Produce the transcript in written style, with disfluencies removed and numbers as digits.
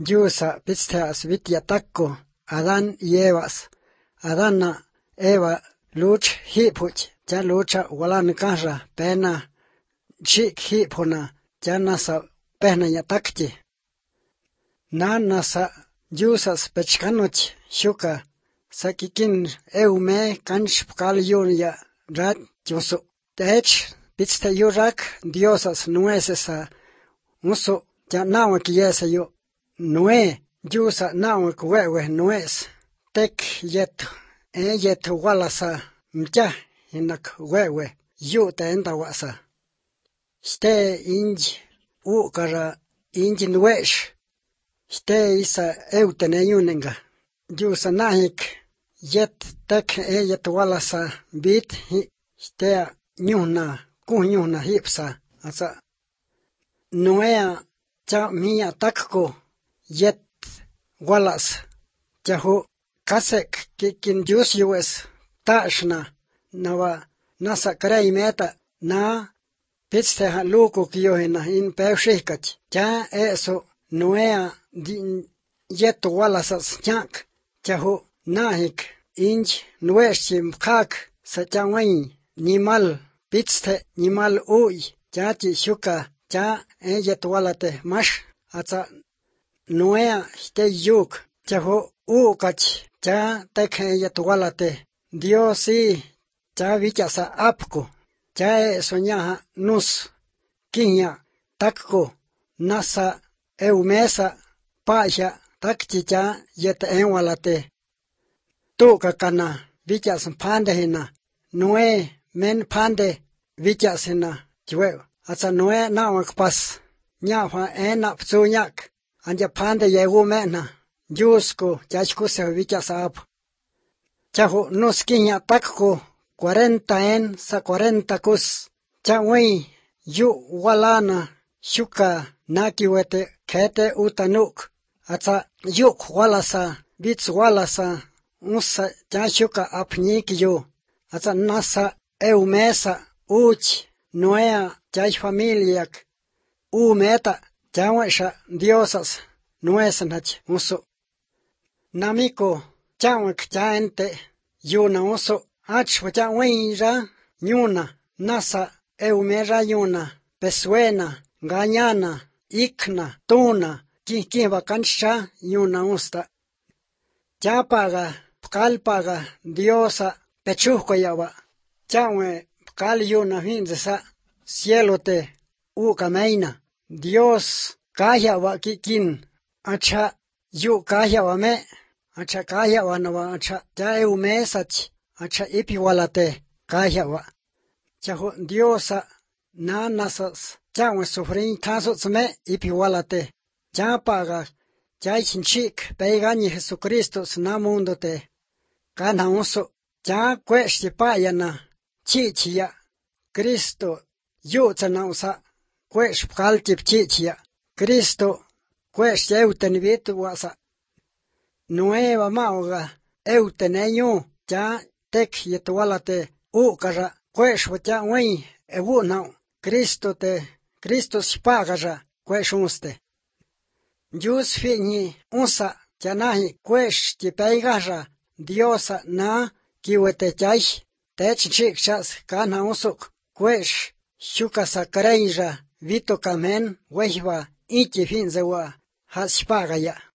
Yusa pisteas vitya takko Adán y Evas. Adán na Eva luch hipuch ja lucha walan kahra pena chik hipuna ja nasa pehna ya takti. Na nasa Yusas pechkanoch shuka sakikin eume kanch pkal yun ya rat yusu. Tech pitste yurak diosas nuesesa muso ja nawa kiyesa yo. Nue yusa nawa kwewe nues. Tek yet walasa mja hinak wewe yu enda wasa. Ste inj ukara inj nuesh. Ste isa eutene yunenga. Yusa nahik yet tek yet walasa bit hi. Ste nyuna kunyuna hipsa asa. Nuea cha mia takko yet walas jahu kasek kikin jus yues tashna nawa nasa karay meta na pitste ha luku kiyohina in pewshikach ja eso nuea din yet walasas nyak jahu nahik inj nueshim kak sa jawai nimal pitste nimal uy jati shuka ja yet walate mash atsa nuea hte yuk jahu ukach ja tekhe yet walate diosi ja vichasa apko ja eso nyaha nus kinya takko nasa eumesa paja takchi ja yet walate tuka kana vichas pande hina nue men pande vichas hina jwe atsa nue nawak pas nyafa ena psunyak anja pande yegu mena yusko jachku se vichas ap chahu nuskinya takko 40 en sa 40 kus chawi yu walana shuka nakiwete kete utanuk atsa yuk walasa bits walasa usa jashuka apnikyo atsa nasa eumesa uch noea jach familiak umeta jawesha diosas nuesanach uso namiko chawak chaente yuna uso achwa chawira nyuna nasa eumera yuna pesuena gañana ikna tuna kikiva kancha yuna usta chapaga pkalpaga diosa pechuhko yawa chawe pkal yuna hinzesa cielote ukameina dios kayawa kikin acha yu kayawa me acha kayawa nawa acha jaeu mesach acha ipiwalate kayawa chahu diosa nanasas chawe sufrin taso tsme ipiwalate chapaga chaichinchik peigani Jesucristo na mundote kana uso cha kweshti payana chichia Cristo yutsana usa kwesh pkaltip chichia Cristo kwesh euten vitu wasa nueva mauga euten enyu cha tek yetwalate ukara kwesh wacha wei ewuna Cristo spagaja kwesh unste Yus fini usa janahi kwesh tipeigaja diosa na kiwete chaich techchik chas kana usuk kwesh shuka sakareija vito kamen wehwa iki finzewa haspagaya